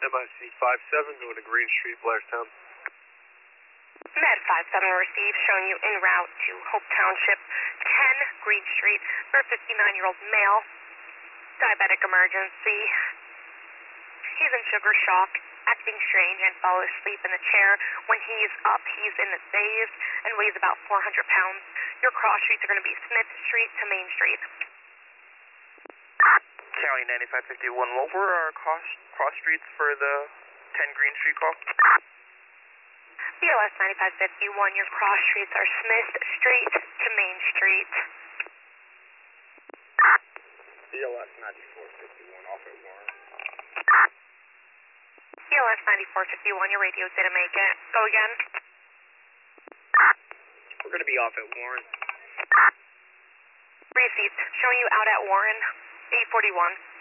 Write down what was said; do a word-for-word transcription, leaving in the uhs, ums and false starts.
M I C five seven going to Green Street, Blairstown. Med five seven received, showing you en route to Hope Township, ten Green Street, for a fifty-nine-year-old male, diabetic emergency. He's in sugar shock, acting strange, and fell asleep in the chair. When he's up, he's in a daze and weighs about four hundred pounds. Your cross streets are going to be Smith Street to Main Street. County ninety-five fifty-one, what were our cross, cross streets for the ten Green Street call? B L S ninety-five fifty-one, your cross streets are Smith Street to Main Street. B L S ninety-four fifty-one, off at Warren. B L S ninety-four fifty-one, your radio didn't make it. Go again. We're going to be off at Warren. Received, showing you out at Warren, eight forty-one.